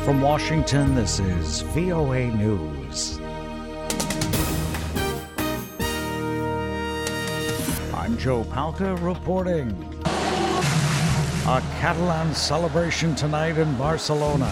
From Washington, this is VOA News. I'm Joe Palca reporting. A Catalan celebration tonight in Barcelona.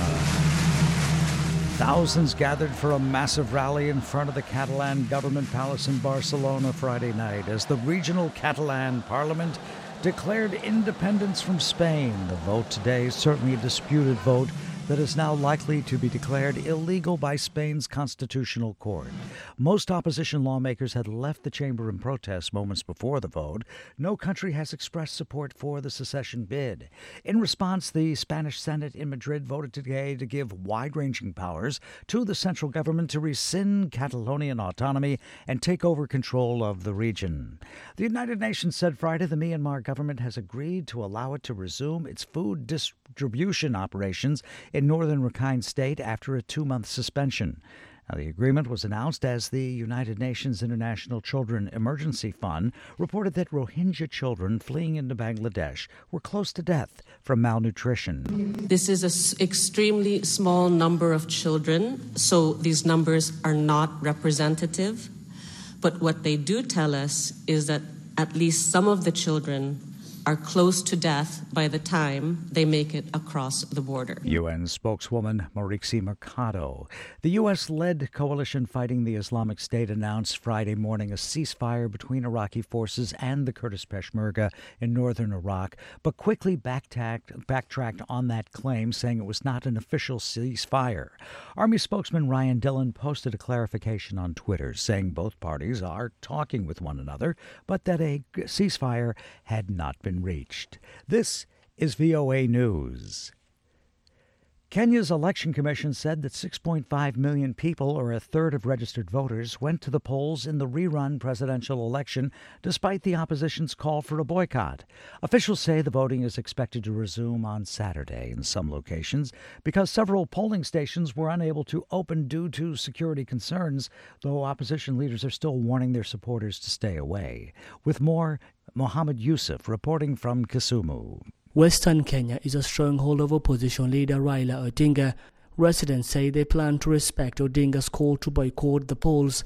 Thousands gathered for a massive rally in front of the Catalan government palace in Barcelona Friday night as the regional Catalan parliament declared independence from Spain. The vote today is certainly a disputed vote that is now likely to be declared illegal by Spain's constitutional court. Most opposition lawmakers had left the chamber in protest moments before the vote. No country has expressed support for the secession bid. In response, the Spanish Senate in Madrid voted today to give wide-ranging powers to the central government to rescind Catalonian autonomy and take over control of the region. The United Nations said Friday the Myanmar government has agreed to allow it to resume its food distribution operations in northern Rakhine State after a 2-month suspension. Now, the agreement was announced as the United Nations International Children Emergency Fund reported that Rohingya children fleeing into Bangladesh were close to death from malnutrition. This is an extremely small number of children, so these numbers are not representative. But what they do tell us is that at least some of the children are close to death by the time they make it across the border. UN spokeswoman Marixie Mercado. The U.S.-led coalition fighting the Islamic State announced Friday morning a ceasefire between Iraqi forces and the Kurdish Peshmerga in northern Iraq, but quickly backtracked on that claim, saying it was not an official ceasefire. Army spokesman Ryan Dillon posted a clarification on Twitter, saying both parties are talking with one another, but that a ceasefire had not been reached. This is VOA News. Kenya's election commission said that 6.5 million people, or a third of registered voters, went to the polls in the rerun presidential election despite the opposition's call for a boycott. Officials say the voting is expected to resume on Saturday in some locations because several polling stations were unable to open due to security concerns, though opposition leaders are still warning their supporters to stay away. With more, Mohammed Yusuf reporting from Kisumu. Western Kenya is a stronghold of opposition leader Raila Odinga. Residents say they plan to respect Odinga's call to boycott the polls.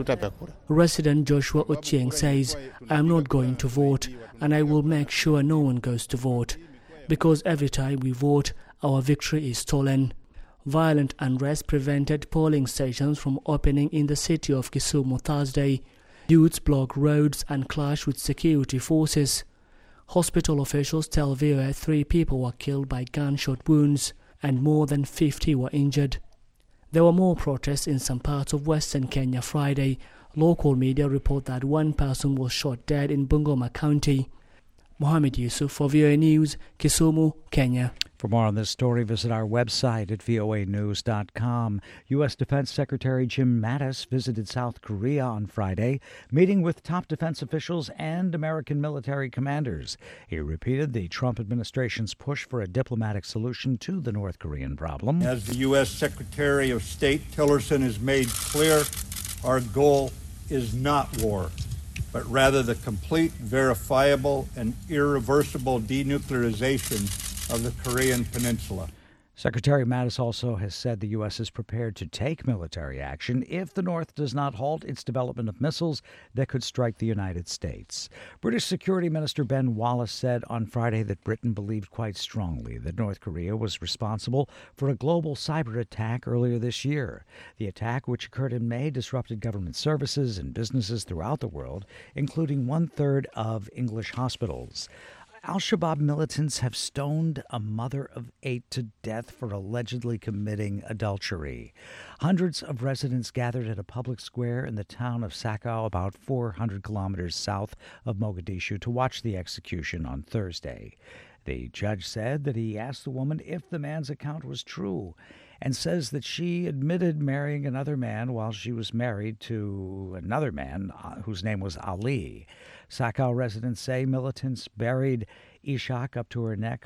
Resident Joshua Ochieng says, "I am not going to vote, and I will make sure no one goes to vote, because every time we vote, our victory is stolen." Violent unrest prevented polling stations from opening in the city of Kisumu Thursday. Youths blocked roads and clashed with security forces. Hospital officials tell VOA 3 people were killed by gunshot wounds and more than 50 were injured. There were more protests in some parts of Western Kenya Friday. Local media report that one person was shot dead in Bungoma County. Mohammed Yusuf for VOA News, Kisumu, Kenya. For more on this story, visit our website at voanews.com. U.S. Defense Secretary Jim Mattis visited South Korea on Friday, meeting with top defense officials and American military commanders. He repeated the Trump administration's push for a diplomatic solution to the North Korean problem. As the U.S. Secretary of State Tillerson has made clear, our goal is not war, but rather the complete, verifiable, and irreversible denuclearization of the Korean Peninsula. Secretary Mattis also has said the U.S. is prepared to take military action if the North does not halt its development of missiles that could strike the United States. British Security Minister Ben Wallace said on Friday that Britain believed quite strongly that North Korea was responsible for a global cyber attack earlier this year. The attack, which occurred in May, disrupted government services and businesses throughout the world, including 1/3 of English hospitals. Al-Shabaab militants have stoned a mother of 8 to death for allegedly committing adultery. Hundreds of residents gathered at a public square in the town of Sakau, about 400 kilometers south of Mogadishu, to watch the execution on Thursday. The judge said that he asked the woman if the man's account was true and says that she admitted marrying another man while she was married to another man whose name was Ali. Sakau residents say militants buried Ishak up to her neck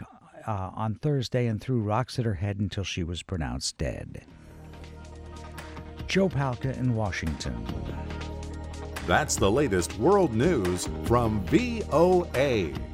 on Thursday and threw rocks at her head until she was pronounced dead. Joe Palca in Washington. That's the latest world news from VOA.